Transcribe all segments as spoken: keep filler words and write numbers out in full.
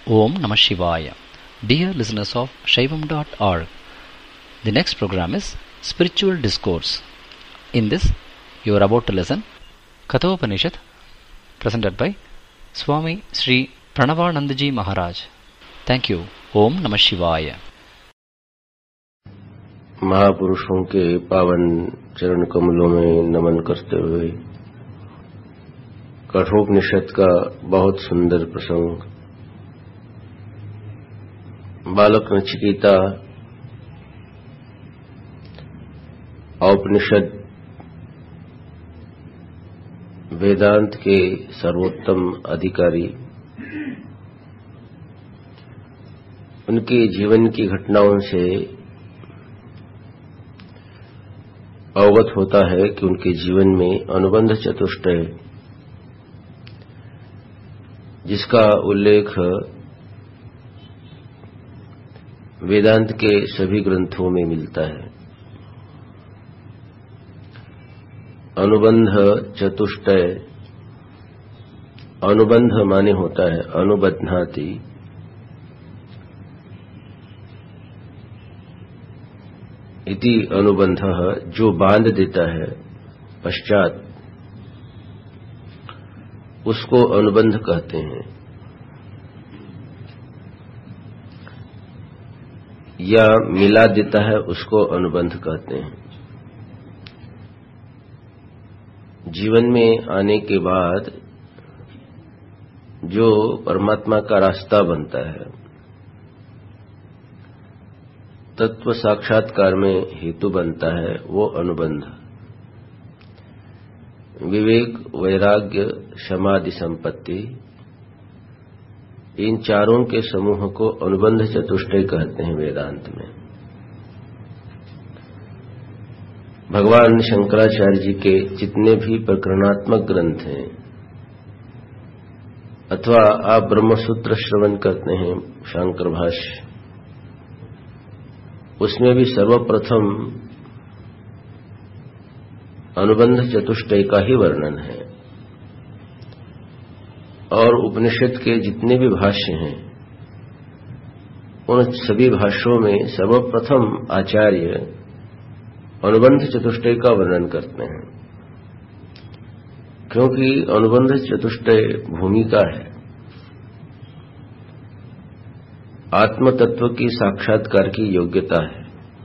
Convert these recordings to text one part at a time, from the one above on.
Om Namah Shivaya. Dear listeners of Shaivam dot org, the next program is Spiritual Discourse. In this, you are about to listen Kathopanishad, presented by Swami Sri Pranavanandaji Maharaj. Thank you. Om Namah Shivaya. महापुरुषों के पावन चरण कमलों में नमन करते हुए कठोपनिषद का बहुत सुंदर प्रसंग, बालक नचिकेता औपनिषद वेदांत के सर्वोत्तम अधिकारी, उनके जीवन की घटनाओं से अवगत होता है कि उनके जीवन में अनुबंध चतुष्टय, जिसका उल्लेख वेदांत के सभी ग्रंथों में मिलता है। अनुबंध चतुष्टय, अनुबंध माने होता है अनुबध्नाति, इति अनुबंध, जो बांध देता है पश्चात, उसको अनुबंध कहते हैं। या मिला देता है, उसको अनुबंध कहते हैं। जीवन में आने के बाद जो परमात्मा का रास्ता बनता है, तत्व साक्षात्कार में हेतु बनता है, वो अनुबंध। विवेक, वैराग्य, समाधि, संपत्ति, इन चारों के समूह को अनुबंध चतुष्टय कहते हैं वेदांत में। भगवान शंकराचार्य जी के जितने भी प्रकरणात्मक ग्रंथ हैं, अथवा आप ब्रह्मसूत्र श्रवण करते हैं शांकर भाष्य, उसमें भी सर्वप्रथम अनुबंध चतुष्टय का ही वर्णन है। और उपनिषद के जितने भी भाष्य हैं, उन सभी भाष्यों में सर्वप्रथम आचार्य अनुबंध चतुष्टय का वर्णन करते हैं, क्योंकि अनुबंध चतुष्टय भूमिका है आत्म तत्व की साक्षात्कार की योग्यता है,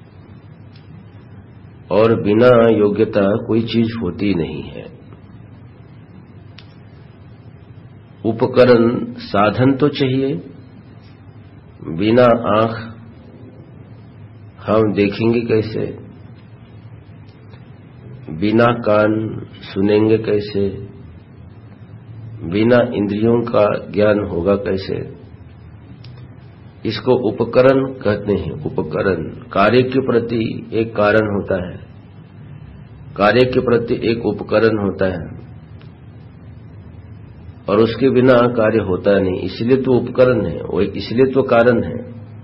और बिना योग्यता कोई चीज होती नहीं है। उपकरण साधन तो चाहिए, बिना आंख हम देखेंगे कैसे, बिना कान सुनेंगे कैसे, बिना इंद्रियों का ज्ञान होगा कैसे। इसको उपकरण कहते हैं। उपकरण कार्य के प्रति एक कारण होता है, कार्य के प्रति एक उपकरण होता है, और उसके बिना कार्य होता नहीं, इसलिए तो उपकरण है, वो इसलिए तो कारण है।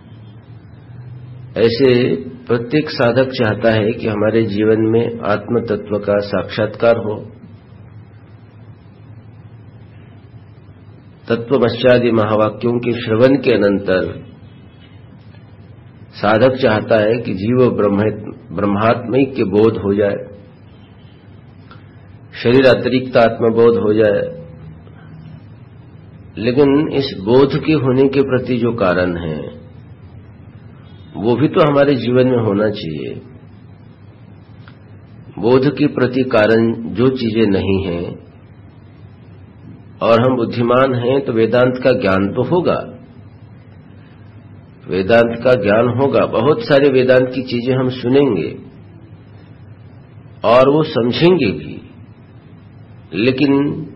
ऐसे प्रत्येक साधक चाहता है कि हमारे जीवन में आत्म तत्व का साक्षात्कार हो। तत्वमस्यादि महावाक्यों के श्रवण के अनंतर साधक चाहता है कि जीव ब्रह्मात्मिक के बोध हो जाए, शरीर अतिरिक्त आत्मबोध हो जाए। लेकिन इस बोध के होने के प्रति जो कारण है, वो भी तो हमारे जीवन में होना चाहिए। बोध के प्रति कारण जो चीजें नहीं हैं, और हम बुद्धिमान हैं, तो वेदांत का ज्ञान तो होगा, वेदांत का ज्ञान होगा। बहुत सारे वेदांत की चीजें हम सुनेंगे और वो समझेंगे भी, लेकिन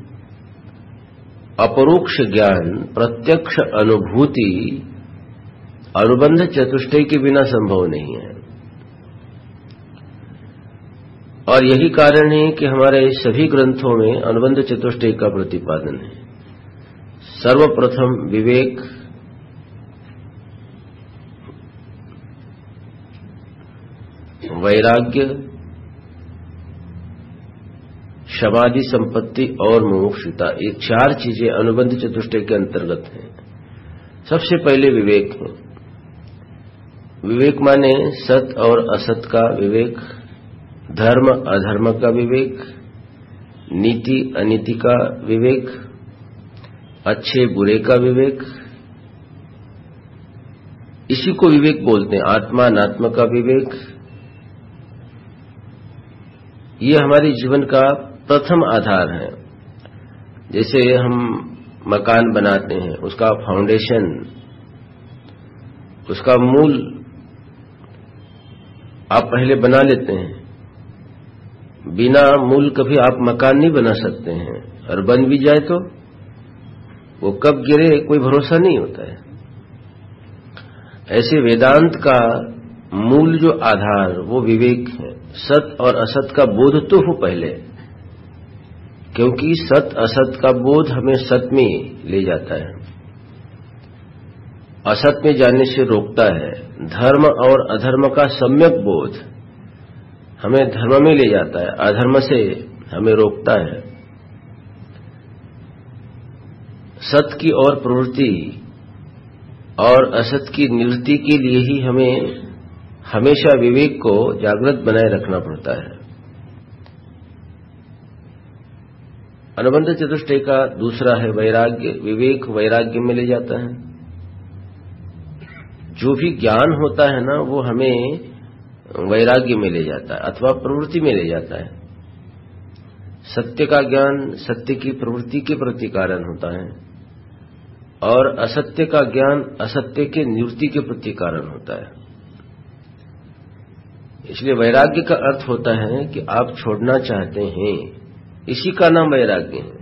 अपरोक्ष ज्ञान, प्रत्यक्ष अनुभूति अनुबंध चतुष्टय के बिना संभव नहीं है। और यही कारण है कि हमारे सभी ग्रंथों में अनुबंध चतुष्टय का प्रतिपादन है। सर्वप्रथम विवेक, वैराग्य, समाधि, संपत्ति और मुमुक्षुता, ये चार चीजें अनुबंध चतुष्टय के अंतर्गत हैं। सबसे पहले विवेक है। विवेक माने सत और असत का विवेक, धर्म अधर्म का विवेक, नीति अनीति का विवेक, अच्छे बुरे का विवेक, इसी को विवेक बोलते हैं। आत्मा अनात्मा का विवेक, ये हमारे जीवन का प्रथम आधार है। जैसे हम मकान बनाते हैं, उसका फाउंडेशन, उसका मूल आप पहले बना लेते हैं। बिना मूल कभी आप मकान नहीं बना सकते हैं, और बन भी जाए तो वो कब गिरे कोई भरोसा नहीं होता है। ऐसे वेदांत का मूल जो आधार वो विवेक है। सत और असत का बोध तो हो पहले, क्योंकि सत असत का बोध हमें सत में ले जाता है, असत में जाने से रोकता है। धर्म और अधर्म का सम्यक बोध हमें धर्म में ले जाता है, अधर्म से हमें रोकता है। सत की ओर प्रवृत्ति और असत की निवृत्ति के लिए ही हमें हमेशा विवेक को जागृत बनाए रखना पड़ता है। अनुबंध चतुष्टय का दूसरा है वैराग्य। विवेक वैराग्य में ले जाता है। जो भी ज्ञान होता है ना, वो हमें वैराग्य में ले जाता है अथवा प्रवृत्ति में ले जाता है। सत्य का ज्ञान सत्य की प्रवृत्ति के प्रति कारण होता है, और असत्य का ज्ञान असत्य के निवृत्ति के प्रति कारण होता है। इसलिए वैराग्य का अर्थ होता है कि आप छोड़ना चाहते हैं, इसी का नाम वैराग्य है।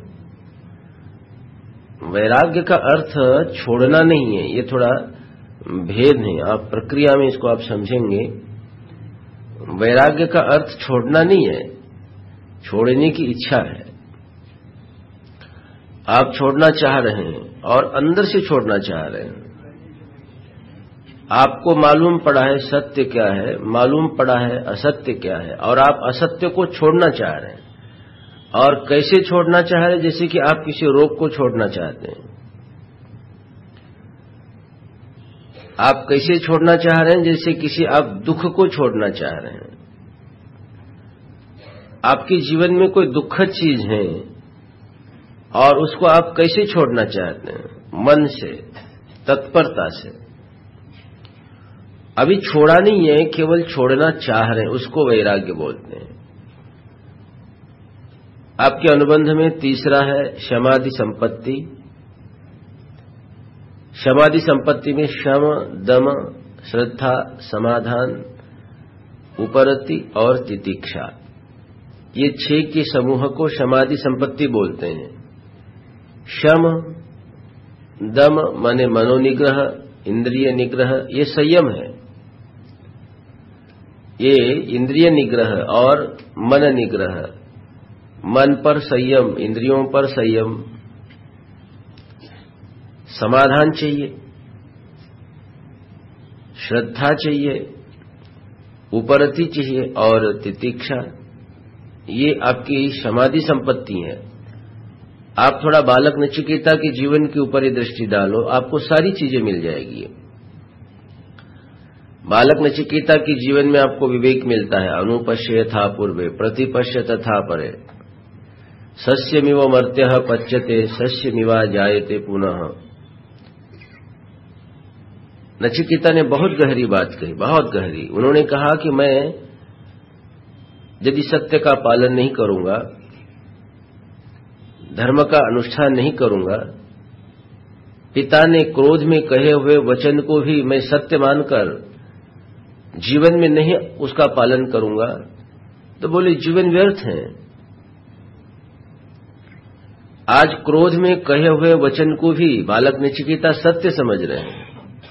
वैराग्य का अर्थ छोड़ना नहीं है, ये थोड़ा भेद है। आप प्रक्रिया में इसको आप समझेंगे। वैराग्य का अर्थ छोड़ना नहीं है, छोड़ने की इच्छा है। आप छोड़ना चाह रहे हैं और अंदर से छोड़ना चाह रहे हैं। आपको मालूम पड़ा है सत्य क्या है, मालूम पड़ा है असत्य क्या है, और आप असत्य को छोड़ना चाह रहे हैं। और कैसे छोड़ना चाह रहे हैं? जैसे कि आप किसी रोग को छोड़ना चाहते हैं। आप कैसे छोड़ना चाह रहे हैं? जैसे किसी आप दुख को छोड़ना चाह रहे हैं। आपके जीवन में कोई दुखद चीज है और उसको आप कैसे छोड़ना चाहते हैं? मन से, तत्परता से। अभी छोड़ा नहीं है, केवल छोड़ना चाह रहे हैं, उसको वैराग्य बोलते हैं। आपके अनुबंध में तीसरा है शमादि संपत्ति। शमादि संपत्ति में शम, दम, श्रद्धा, समाधान, उपरति और तितिक्षा, ये छह के समूह को शमादि संपत्ति बोलते हैं। शम, दम माने मनोनिग्रह, इंद्रिय निग्रह, ये संयम है। ये इंद्रिय निग्रह और मन निग्रह, मन पर संयम, इंद्रियों पर संयम। समाधान चाहिए, श्रद्धा चाहिए, उपरति चाहिए और तितिक्षा, ये आपकी समाधि संपत्ति है। आप थोड़ा बालक नचिकेता के जीवन के ऊपर ही दृष्टि डालो, आपको सारी चीजें मिल जाएगी। बालक नचिकेता के जीवन में आपको विवेक मिलता है। अनुपश्य यथा पूर्वे प्रतिपश्य तथा परे, सस्यमिव मर्त्यः पच्यते सस्यमिवा जायते पुनः। नचिकेता ने बहुत गहरी बात कही, बहुत गहरी। उन्होंने कहा कि मैं यदि सत्य का पालन नहीं करूंगा, धर्म का अनुष्ठान नहीं करूंगा, पिता ने क्रोध में कहे हुए वचन को भी मैं सत्य मानकर जीवन में नहीं उसका पालन करूंगा, तो बोले जीवन व्यर्थ है। आज क्रोध में कहे हुए वचन को भी बालक नचिकेता सत्य समझ रहे हैं।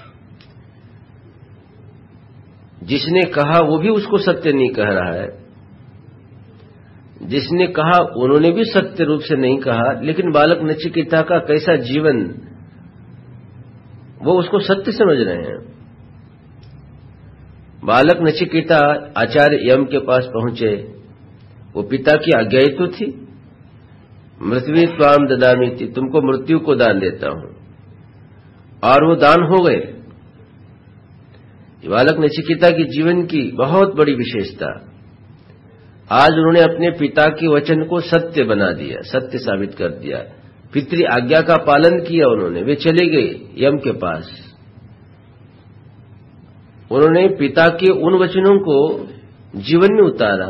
जिसने कहा वो भी उसको सत्य नहीं कह रहा है, जिसने कहा उन्होंने भी सत्य रूप से नहीं कहा, लेकिन बालक नचिकेता का कैसा जीवन, वो उसको सत्य समझ रहे हैं। बालक नचिकेता आचार्य यम के पास पहुंचे। वो पिता की आज्ञा ही तो थी, मृत्यु त्वाम ददामी थी, तुमको मृत्यु को दान देता हूं। और वो दान हो गए। बालक नचिकेता के जीवन की बहुत बड़ी विशेषता, आज उन्होंने अपने पिता के वचन को सत्य बना दिया, सत्य साबित कर दिया। पितृ आज्ञा का पालन किया उन्होंने। वे चले गए यम के पास। उन्होंने पिता के उन वचनों को जीवन में उतारा,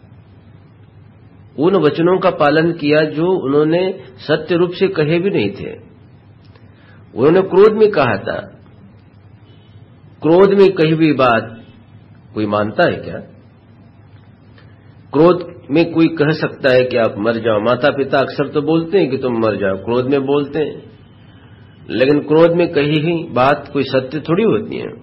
उन वचनों का पालन किया जो उन्होंने सत्य रूप से कहे भी नहीं थे। उन्होंने क्रोध में कहा था। क्रोध में कही हुई बात कोई मानता है क्या? क्रोध में कोई कह सकता है कि आप मर जाओ? माता पिता अक्सर तो बोलते हैं कि तुम मर जाओ, क्रोध में बोलते हैं, लेकिन क्रोध में कही हुई बात कोई सत्य थोड़ी होती है।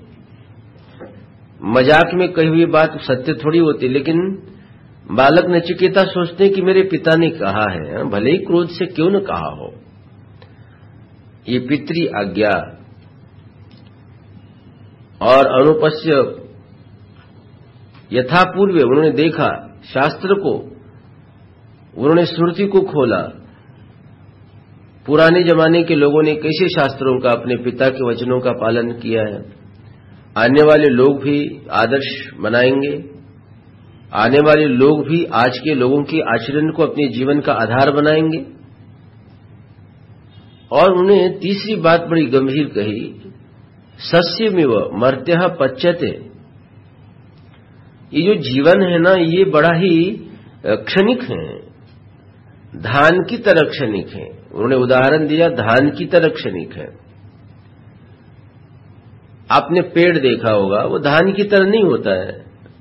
मजाक में कही हुई बात सत्य थोड़ी होती। लेकिन बालक नचिकेता सोचते हैं कि मेरे पिता ने कहा है, भले ही क्रोध से क्यों न कहा हो। ये पितृ आज्ञा और अनुपस्य यथापूर्व उन्होंने देखा शास्त्र को, उन्होंने श्रुति को खोला। पुराने जमाने के लोगों ने कैसे शास्त्रों का, अपने पिता के वचनों का पालन किया है। आने वाले लोग भी आदर्श बनाएंगे। आने वाले लोग भी आज के लोगों के आचरण को अपने जीवन का आधार बनाएंगे। और उन्हें तीसरी बात बड़ी गंभीर कही, सस्यमिव मर्त्यः पच्यते। ये जो जीवन है ना, ये बड़ा ही क्षणिक है, धान की तरह क्षणिक है। उन्होंने उदाहरण दिया, धान की तरह क्षणिक है। आपने पेड़ देखा होगा, वो धान की तरह नहीं होता है।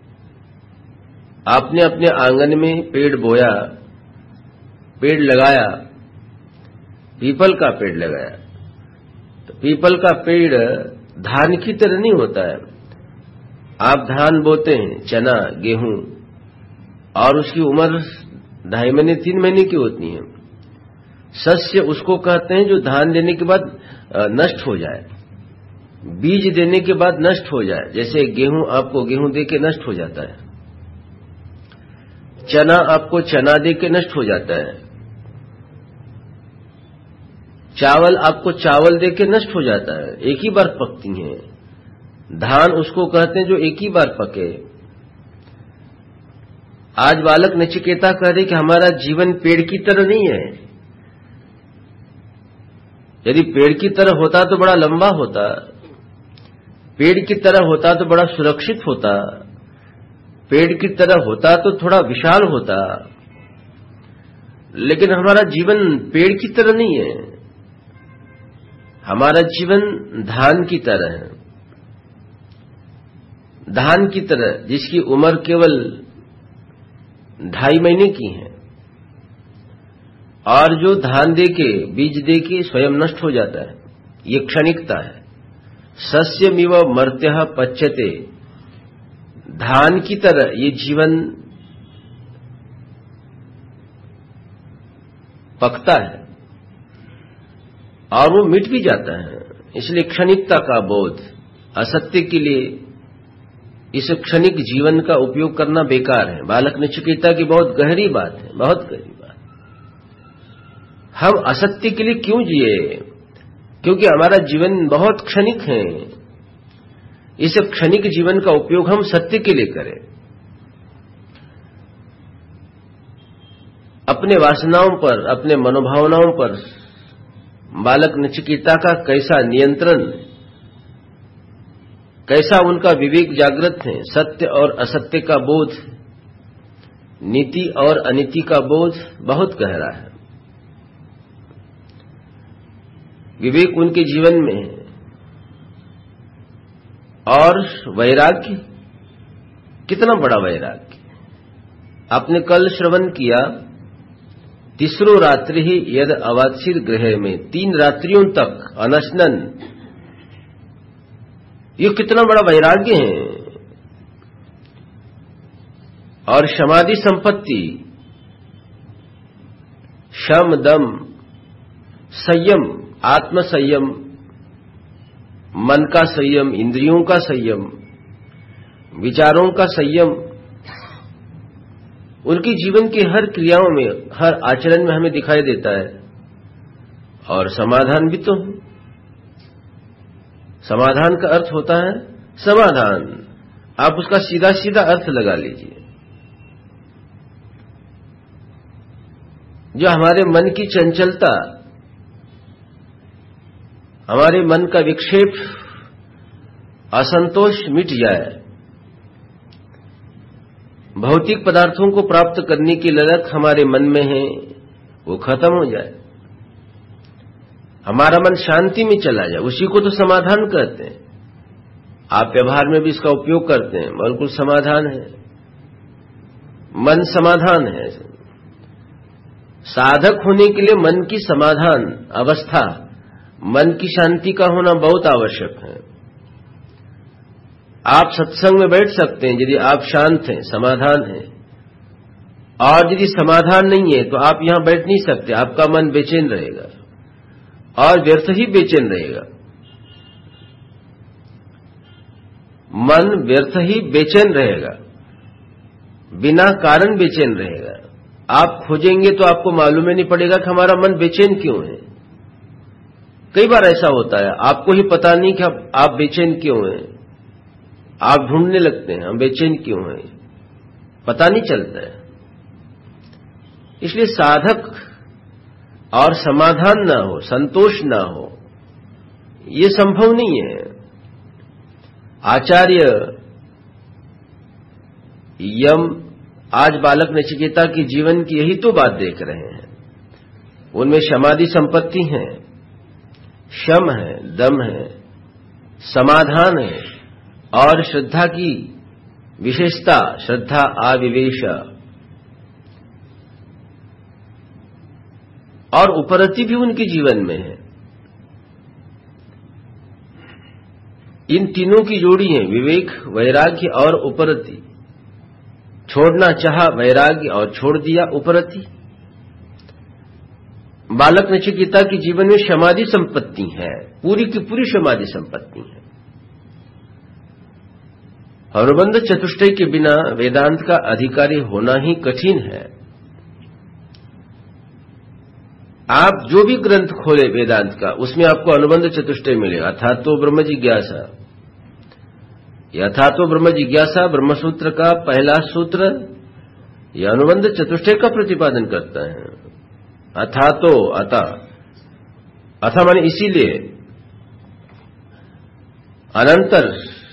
आपने अपने आंगन में पेड़ बोया, पेड़ लगाया, पीपल का पेड़ लगाया, तो पीपल का पेड़ धान की तरह नहीं होता है। आप धान बोते हैं, चना, गेहूं, और उसकी उम्र ढाई महीने तीन महीने की होती है। सस्य उसको कहते हैं जो धान देने के बाद नष्ट हो जाए, बीज देने के बाद नष्ट हो जाए। जैसे गेहूं आपको गेहूं दे के नष्ट हो जाता है, चना आपको चना दे के नष्ट हो जाता है, चावल आपको चावल दे के नष्ट हो जाता है, एक ही बार पकती हैं। धान उसको कहते हैं जो एक ही बार पके। आज बालक नचिकेता कह रहे कि हमारा जीवन पेड़ की तरह नहीं है। यदि पेड़ की तरह होता तो बड़ा लंबा होता, पेड़ की तरह होता तो बड़ा सुरक्षित होता, पेड़ की तरह होता तो थोड़ा विशाल होता, लेकिन हमारा जीवन पेड़ की तरह नहीं है। हमारा जीवन धान की तरह है, धान की तरह जिसकी उम्र केवल ढाई महीने की है, और जो धान देके बीज देके स्वयं नष्ट हो जाता है। ये क्षणिकता है। सस्यमिव मर्त्यः पच्यते, धान की तरह ये जीवन पकता है और वो मिट भी जाता है। इसलिए क्षणिकता का बोध, असत्य के लिए इस क्षणिक जीवन का उपयोग करना बेकार है। बालक नचिकेता की बहुत गहरी बात है, बहुत गहरी बात। हम असत्य के लिए क्यों जिए? क्योंकि हमारा जीवन बहुत क्षणिक है। इस क्षणिक जीवन का उपयोग हम सत्य के लिए करें। अपने वासनाओं पर, अपने मनोभावनाओं पर बालक नचिकेता का कैसा नियंत्रण, कैसा उनका विवेक जागृत है। सत्य और असत्य का बोध, नीति और अनीति का बोध बहुत गहरा है। विवेक उनके जीवन में है। और वैराग्य, कितना बड़ा वैराग्य। आपने कल श्रवण किया, तीसरो रात्रि ही यद अवात्सिर गृह में, तीन रात्रियों तक अनशनन। ये कितना बड़ा वैराग्य है। और समाधि संपत्ति, शम दम संयम, आत्म संयम, मन का संयम, इंद्रियों का संयम, विचारों का संयम, उनके जीवन की हर क्रियाओं में, हर आचरण में हमें दिखाई देता है। और समाधान भी तो, समाधान का अर्थ होता है समाधान। आप उसका सीधा सीधा अर्थ लगा लीजिए। जो हमारे मन की चंचलता, हमारे मन का विक्षेप, असंतोष मिट जाए, भौतिक पदार्थों को प्राप्त करने की ललक हमारे मन में है, वो खत्म हो जाए, हमारा मन शांति में चला जाए, उसी को तो समाधान कहते हैं। आप व्यवहार में भी इसका उपयोग करते हैं, बिल्कुल समाधान है, मन समाधान है। साधक होने के लिए मन की समाधान अवस्था, मन की शांति का होना बहुत आवश्यक है। आप सत्संग में बैठ सकते हैं यदि आप शांत हैं, समाधान है, और यदि समाधान नहीं है तो आप यहां बैठ नहीं सकते, आपका मन बेचैन रहेगा और व्यर्थ ही बेचैन रहेगा। मन व्यर्थ ही बेचैन रहेगा, बिना कारण बेचैन रहेगा। आप खोजेंगे तो आपको मालूम ही नहीं पड़ेगा कि हमारा मन बेचैन क्यों है। कई बार ऐसा होता है, आपको ही पता नहीं कि आप बेचैन क्यों हैं, आप ढूंढने लगते हैं हम बेचैन क्यों हैं, पता नहीं चलता है। इसलिए साधक और समाधान ना हो, संतोष ना हो, ये संभव नहीं है। आचार्य यम आज बालक नचिकेता के जीवन की यही तो बात देख रहे हैं। उनमें समाधि संपत्ति है, शम है, दम है, समाधान है और श्रद्धा की विशेषता, श्रद्धा आविवेश और उपरति भी उनके जीवन में है। इन तीनों की जोड़ी है, विवेक, वैराग्य और उपरति। छोड़ना चाहा वैराग्य और छोड़ दिया उपरति। बालक नचिकेता के जीवन में समाधि संपत्ति है, पूरी की पूरी समाधि संपत्ति है। अनुबंध चतुष्टय के बिना वेदांत का अधिकारी होना ही कठिन है। आप जो भी ग्रंथ खोले वेदांत का, उसमें आपको अनुबंध चतुष्टय मिलेगा। अर्थात तो ब्रह्म जिज्ञासा, यथा तो ब्रह्म जिज्ञासा ब्रह्मसूत्र का पहला सूत्र यह अनुबंध चतुष्टय का प्रतिपादन करता है। अथा तो अथा अथा माने इसीलिए, अनंतर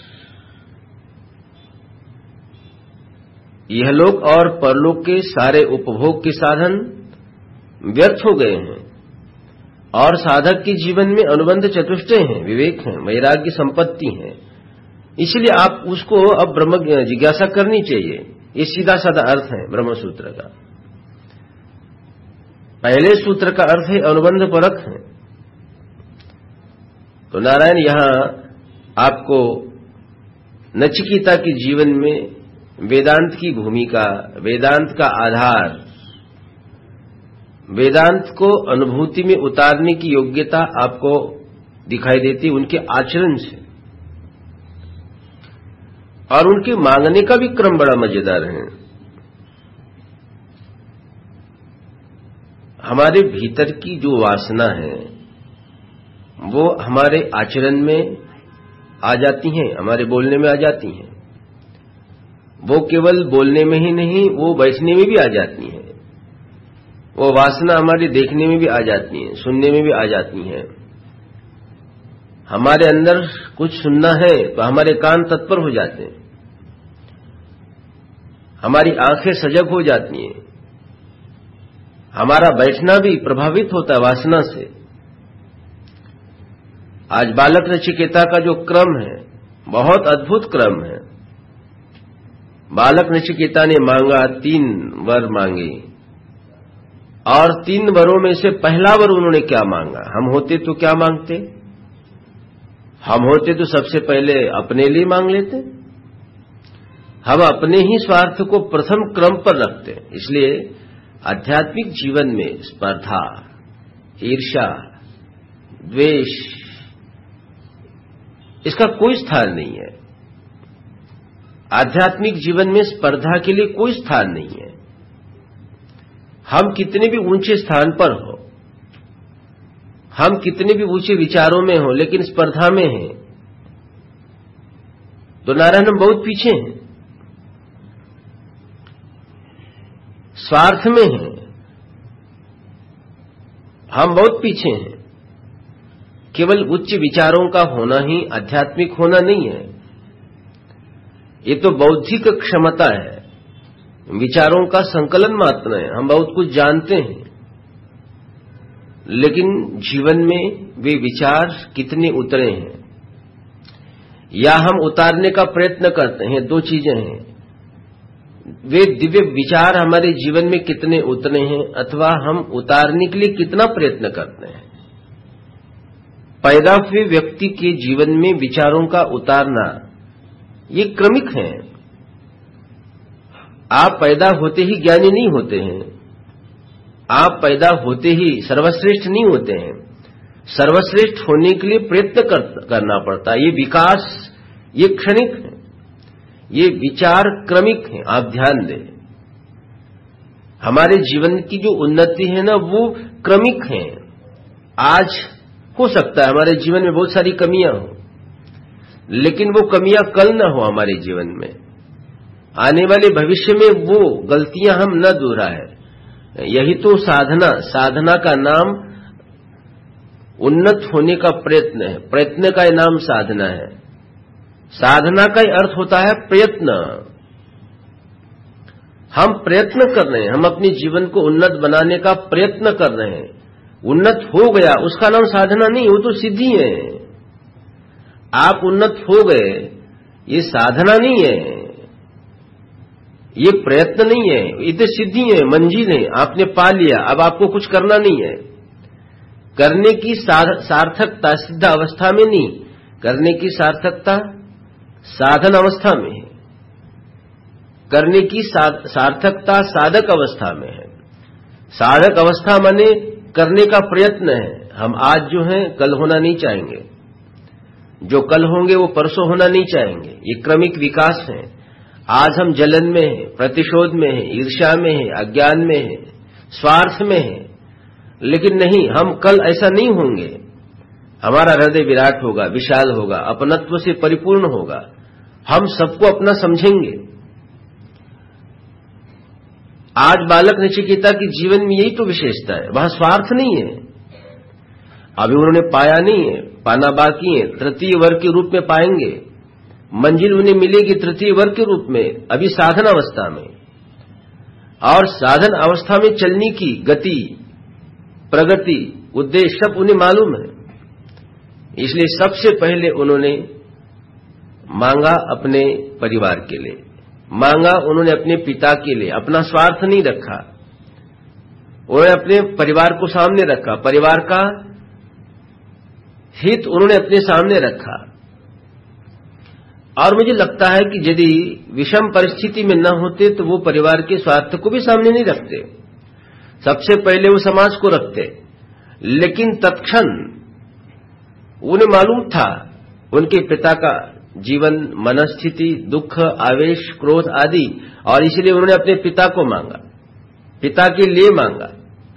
यह लोक और परलोक के सारे उपभोग के साधन व्यर्थ हो गए हैं और साधक के जीवन में अनुबंध चतुष्टय हैं, विवेक हैं, वैराग्य संपत्ति है। इसलिए आप उसको अब ब्रह्म जिज्ञासा करनी चाहिए। ये सीधा साधा अर्थ है ब्रह्म सूत्र का। पहले सूत्र का अर्थ है अनुबंध परक है। तो नारायण यहां आपको नचिकेता के जीवन में वेदांत की भूमिका, वेदांत का आधार, वेदांत को अनुभूति में उतारने की योग्यता आपको दिखाई देती उनके आचरण से। और उनके मांगने का भी क्रम बड़ा मजेदार है। हमारे भीतर की जो वासना है वो हमारे आचरण में आ जाती हैं, हमारे बोलने में आ जाती हैं। वो केवल बोलने में ही नहीं, वो बैठने में भी आ जाती हैं। वो वासना हमारे देखने में भी आ जाती हैं, सुनने में भी आ जाती हैं। हमारे अंदर कुछ सुनना है तो हमारे कान तत्पर हो जाते हैं, हमारी आंखें सजग हो जाती हैं, हमारा बैठना भी प्रभावित होता है वासना से। आज बालक नचिकेता का जो क्रम है बहुत अद्भुत क्रम है। बालक नचिकेता ने मांगा, तीन वर मांगे और तीन वरों में से पहला वर उन्होंने क्या मांगा? हम होते तो क्या मांगते? हम होते तो सबसे पहले अपने लिए मांग लेते। हम अपने ही स्वार्थ को प्रथम क्रम पर रखते। इसलिए आध्यात्मिक जीवन में स्पर्धा, ईर्ष्या, द्वेष, इसका कोई स्थान नहीं है। आध्यात्मिक जीवन में स्पर्धा के लिए कोई स्थान नहीं है। हम कितने भी ऊंचे स्थान पर हो, हम कितने भी ऊंचे विचारों में हो, लेकिन स्पर्धा में हैं तो नारायण हम बहुत पीछे हैं, स्वार्थ में हैं, हम बहुत पीछे हैं। केवल उच्च विचारों का होना ही आध्यात्मिक होना नहीं है, ये तो बौद्धिक क्षमता है, विचारों का संकलन मात्र है। हम बहुत कुछ जानते हैं, लेकिन जीवन में वे विचार कितने उतरे हैं या हम उतारने का प्रयत्न करते हैं, दो चीजें हैं। वे दिव्य विचार हमारे जीवन में कितने उतरे हैं अथवा हम उतारने के लिए कितना प्रयत्न करते हैं। पैदा हुए व्यक्ति के जीवन में विचारों का उतारना ये क्रमिक है। आप पैदा होते ही ज्ञानी नहीं होते हैं, आप पैदा होते ही सर्वश्रेष्ठ नहीं होते हैं। सर्वश्रेष्ठ होने के लिए प्रयत्न कर, करना पड़ता है। ये विकास ये क्षणिक है, ये विचार क्रमिक है। आप ध्यान दें, हमारे जीवन की जो उन्नति है ना वो क्रमिक है। आज हो सकता है हमारे जीवन में बहुत सारी कमियां हो, लेकिन वो कमियां कल न हो हमारे जीवन में, आने वाले भविष्य में वो गलतियां हम न दोहराएं। यही तो साधना साधना का नाम उन्नत होने का प्रयत्न है, प्रयत्न का नाम साधना है। साधना का ही अर्थ होता है प्रयत्न। हम प्रयत्न कर रहे हैं, हम अपने जीवन को उन्नत बनाने का प्रयत्न कर रहे हैं। उन्नत हो गया उसका नाम साधना नहीं, वो तो सिद्धि है। आप उन्नत हो गए ये साधना नहीं है, ये प्रयत्न नहीं है, ये तो सिद्धि है, मंजिल है। आपने पा लिया, अब आपको कुछ करना नहीं है। करने की सार्थकता सिद्ध अवस्था में नहीं, करने की सार्थकता साधन अवस्था में है, करने की सार्थकता साधक अवस्था में है। साधक अवस्था माने करने का प्रयत्न है। हम आज जो हैं कल होना नहीं चाहेंगे, जो कल होंगे वो परसों होना नहीं चाहेंगे। ये क्रमिक विकास है। आज हम जलन में हैं, प्रतिशोध में हैं, ईर्ष्या में हैं, अज्ञान में हैं, स्वार्थ में हैं, लेकिन नहीं, हम कल ऐसा नहीं होंगे। हमारा हृदय विराट होगा, विशाल होगा, अपनत्व से परिपूर्ण होगा। हम सबको अपना समझेंगे। आज बालक नचिकेता के जीवन में यही तो विशेषता है, वहां स्वार्थ नहीं है। अभी उन्होंने पाया नहीं है, पाना बाकी है, तृतीय वर्ग के रूप में पाएंगे। मंजिल उन्हें मिलेगी तृतीय वर्ग के रूप में, अभी साधन अवस्था में। और साधन अवस्था में चलने की गति, प्रगति, उद्देश्य सब उन्हें मालूम है। इसलिए सबसे पहले उन्होंने मांगा अपने परिवार के लिए, मांगा उन्होंने अपने पिता के लिए, अपना स्वार्थ नहीं रखा। उन्होंने अपने परिवार को सामने रखा, परिवार का हित उन्होंने अपने सामने रखा। और मुझे लगता है कि यदि विषम परिस्थिति में न होते तो वो परिवार के स्वार्थ को भी सामने नहीं रखते, सबसे पहले वो समाज को रखते। लेकिन तत्क्षण उन्हें मालूम था उनके पिता का जीवन, मनस्थिति, दुख, आवेश, क्रोध आदि, और इसलिए उन्होंने अपने पिता को मांगा, पिता के लिए मांगा।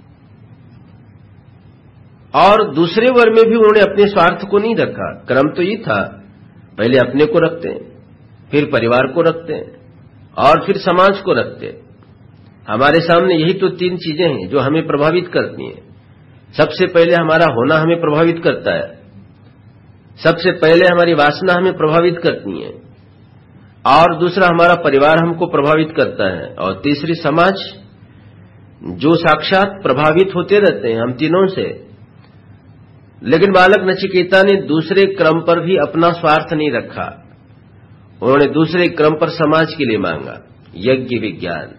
और दूसरे वर्ग में भी उन्होंने अपने स्वार्थ को नहीं रखा। क्रम तो ये था, पहले अपने को रखते हैं, फिर परिवार को रखते हैं, और फिर समाज को रखते हैं। हमारे सामने यही तो तीन चीजें हैं जो हमें प्रभावित करती हैं। सबसे पहले हमारा होना हमें प्रभावित करता है, सबसे पहले हमारी वासना हमें प्रभावित करती है, और दूसरा हमारा परिवार हमको प्रभावित करता है, और तीसरी समाज, जो साक्षात प्रभावित होते रहते हैं हम तीनों से। लेकिन बालक नचिकेता ने दूसरे क्रम पर भी अपना स्वार्थ नहीं रखा। उन्होंने दूसरे क्रम पर समाज के लिए मांगा, यज्ञ विज्ञान।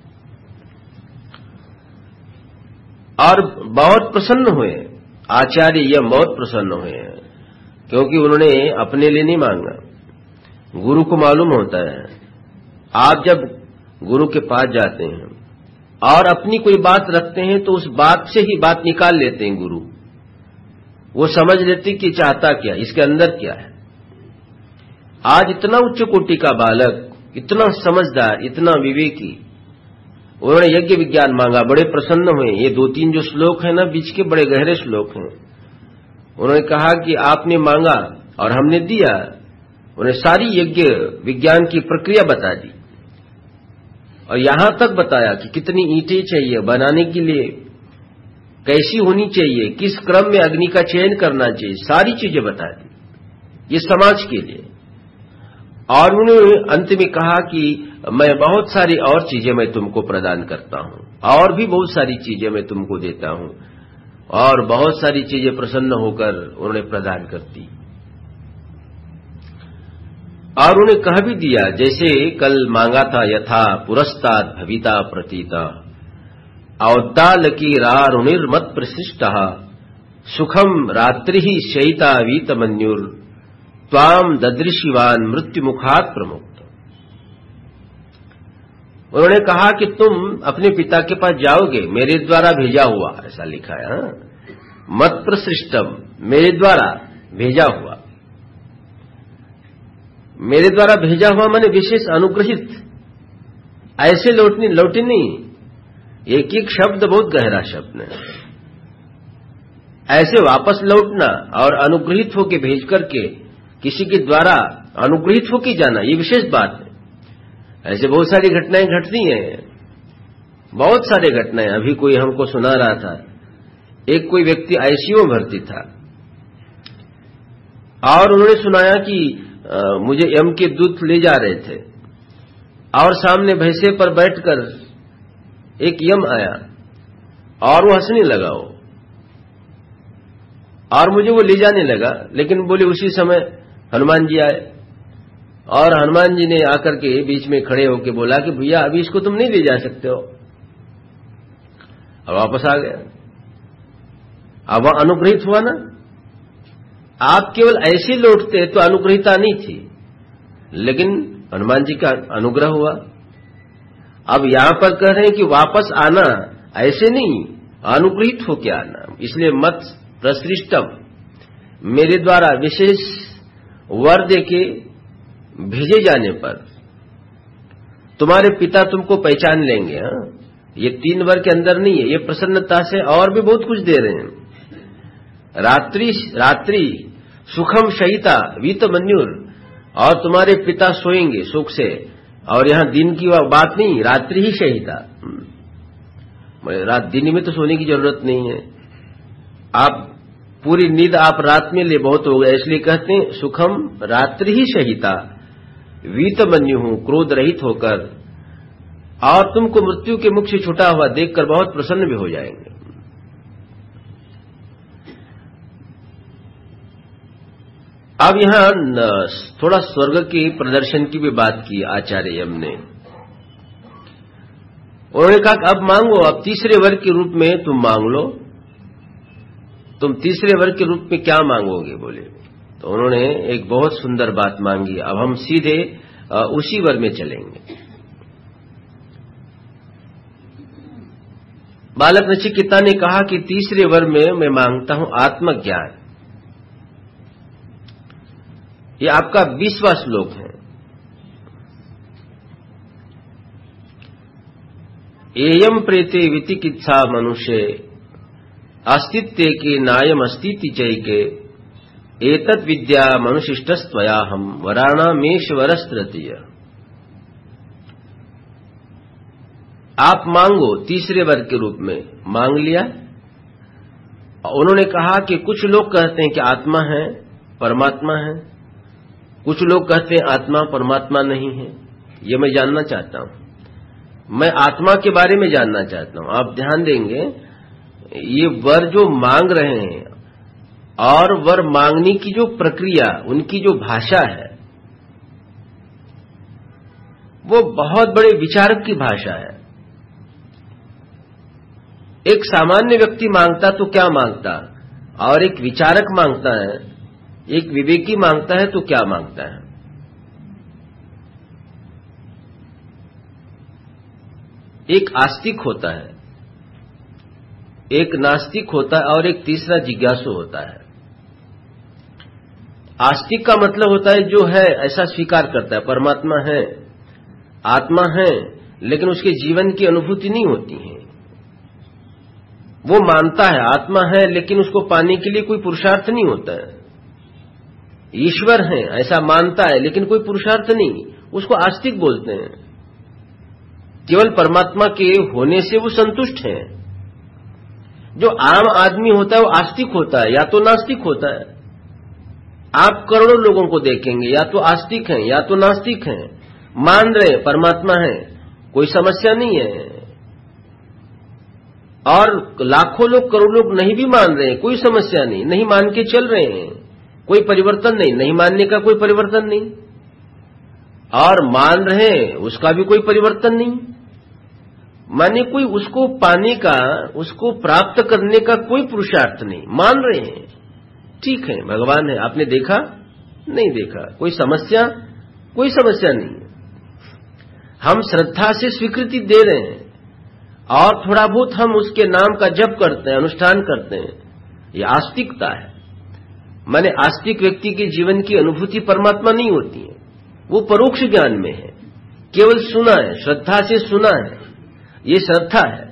और बहुत प्रसन्न हुए आचार्य, यह बहुत प्रसन्न हुए हैं, क्योंकि उन्होंने अपने लिए नहीं मांगा। गुरु को मालूम होता है, आप जब गुरु के पास जाते हैं और अपनी कोई बात रखते हैं तो उस बात से ही बात निकाल लेते हैं गुरु। वो समझ लेते कि चाहता क्या, इसके अंदर क्या है। आज इतना उच्च कोटि का बालक, इतना समझदार, इतना विवेकी, उन्होंने यज्ञ विज्ञान मांगा, बड़े प्रसन्न हुए। ये दो तीन जो श्लोक है ना बीच के, बड़े गहरे श्लोक हैं। उन्होंने कहा कि आपने मांगा और हमने दिया। उन्हें सारी यज्ञ विज्ञान की प्रक्रिया बता दी और यहां तक बताया कि कितनी ईंटें चाहिए बनाने के लिए, कैसी होनी चाहिए, किस क्रम में अग्नि का चयन करना चाहिए, सारी चीजें बता दी ये समाज के लिए। और उन्होंने अंत में कहा कि मैं बहुत सारी और चीजें मैं तुमको प्रदान करता हूं, और भी बहुत सारी चीजें मैं तुमको देता हूं, और बहुत सारी चीजें प्रसन्न होकर उन्होंने प्रदान कर दी। और उन्हें कह भी दिया, जैसे कल मांगा था, यथा पुरस्ताद भविता प्रतीता औद्दालकीरारुणिर्मत प्रशिष्टा सुखम रात्रि शयिता वीतमन्युर त्वाम ददृशिवान मृत्यु मुखात प्रमुक्त। उन्होंने कहा कि तुम अपने पिता के पास जाओगे, मेरे द्वारा भेजा हुआ, ऐसा लिखा है, हाँ? मत प्रसृष्टम, मेरे द्वारा भेजा हुआ, मेरे द्वारा भेजा हुआ माने विशेष अनुग्रहित, ऐसे लौटने लौटे नहीं। एक एक शब्द बहुत गहरा शब्द है। ऐसे वापस लौटना और अनुग्रहित होके भेज करके किसी के द्वारा अनुग्रहित होके जाना, ये विशेष बात है। ऐसे बहुत सारी घटनाएं घटती हैं, बहुत सारे घटनाएं। अभी कोई हमको सुना रहा था, एक कोई व्यक्ति आईसीयू में भर्ती था और उन्होंने सुनाया कि आ, मुझे यम के दूत ले जा रहे थे और सामने भैंसे पर बैठकर एक यम आया और वो हंसने लगा वो, और मुझे वो ले जाने लगा। लेकिन बोले उसी समय हनुमान जी आए और हनुमान जी ने आकर के बीच में खड़े होकर बोला कि भैया अभी इसको तुम नहीं ले जा सकते हो। अब वापस आ गया। अब वह अनुग्रहित हुआ ना। आप केवल ऐसे लौटते तो अनुग्रहिता नहीं थी, लेकिन हनुमान जी का अनुग्रह हुआ। अब यहां पर कह रहे हैं कि वापस आना ऐसे नहीं, अनुग्रहित होकर आना। इसलिए मत प्रसृष्टम, मेरे द्वारा विशेष वर देके भेजे जाने पर तुम्हारे पिता तुमको पहचान लेंगे। हाँ, ये तीन वर के अंदर नहीं है, ये प्रसन्नता से और भी बहुत कुछ दे रहे हैं। रात्रि रात्रि सुखम शयिता वीतमन्युर, और तुम्हारे पिता सोएंगे सुख से। और यहां दिन की बात नहीं, रात्रि ही शयिता। रात दिन में तो सोने की जरूरत नहीं है, आप पूरी नींद आप रात में ले बहुत हो गए, इसलिए कहते हैं सुखम रात्रि ही शयिता वीतमन्यु हूं, क्रोध रहित होकर, और तुमको मृत्यु के मुख से छुटा हुआ देखकर बहुत प्रसन्न भी हो जाएंगे। अब यहां थोड़ा स्वर्ग के प्रदर्शन की भी बात की आचार्य यम ने। उन्होंने कहा कि अब मांगो, अब तीसरे वर्ग के रूप में तुम मांग लो। तुम तीसरे वर्ग के रूप में क्या मांगोगे बोले। तो उन्होंने एक बहुत सुंदर बात मांगी। अब हम सीधे उसी वर्ग में चलेंगे। बालक नचिकेता ने कहा कि तीसरे वर्ग में मैं मांगता हूं आत्मज्ञान। ये आपका बीसवां श्लोक है। एयम प्रेते वितिकित्सा मनुष्य अस्तित्व के नायम अस्तिति चैके एतत् विद्या मनुशिष्टस्त्वयाहम वराणामेश्वरस्त्रतीय। आप मांगो तीसरे वर्ग के रूप में मांग लिया। उन्होंने कहा कि कुछ लोग कहते हैं कि आत्मा है परमात्मा है, कुछ लोग कहते हैं आत्मा परमात्मा नहीं है। ये मैं जानना चाहता हूं, मैं आत्मा के बारे में जानना चाहता हूं। आप ध्यान देंगे, ये वर जो मांग रहे हैं और वर मांगने की जो प्रक्रिया, उनकी जो भाषा है, वो बहुत बड़े विचारक की भाषा है। एक सामान्य व्यक्ति मांगता तो क्या मांगता, और एक विचारक मांगता है, एक विवेकी मांगता है तो क्या मांगता है। एक आस्तिक होता है, एक नास्तिक होता है, और एक तीसरा जिज्ञासु होता है। आस्तिक का मतलब होता है जो है ऐसा स्वीकार करता है, परमात्मा है, आत्मा है, लेकिन उसके जीवन की अनुभूति नहीं होती है। वो मानता है आत्मा है, लेकिन उसको पाने के लिए कोई पुरुषार्थ नहीं होता है। ईश्वर हैं ऐसा मानता है लेकिन कोई पुरुषार्थ नहीं, उसको आस्तिक बोलते हैं। केवल परमात्मा के होने से वो संतुष्ट हैं। जो आम आदमी होता है वो आस्तिक होता है या तो नास्तिक होता है। आप करोड़ों लोगों को देखेंगे, या तो आस्तिक हैं या तो नास्तिक हैं, मान रहे परमात्मा है, कोई समस्या नहीं है। और लाखों लोग करोड़ों लोग नहीं भी मान रहे हैं, कोई समस्या नहीं, नहीं मान के चल रहे हैं, कोई परिवर्तन नहीं, नहीं मानने का कोई परिवर्तन नहीं। और मान रहे हैं उसका भी कोई परिवर्तन नहीं, माने कोई उसको पाने का, उसको प्राप्त करने का कोई पुरुषार्थ नहीं, मान रहे हैं ठीक है भगवान है। आपने देखा नहीं देखा, कोई समस्या कोई समस्या नहीं। हम श्रद्धा से स्वीकृति दे रहे हैं और थोड़ा बहुत हम उसके नाम का जप करते हैं, अनुष्ठान करते हैं, ये आस्तिकता है। माने आस्तिक व्यक्ति के जीवन की अनुभूति परमात्मा नहीं होती है, वो परोक्ष ज्ञान में है, केवल सुना है, श्रद्धा से सुना है, ये श्रद्धा है।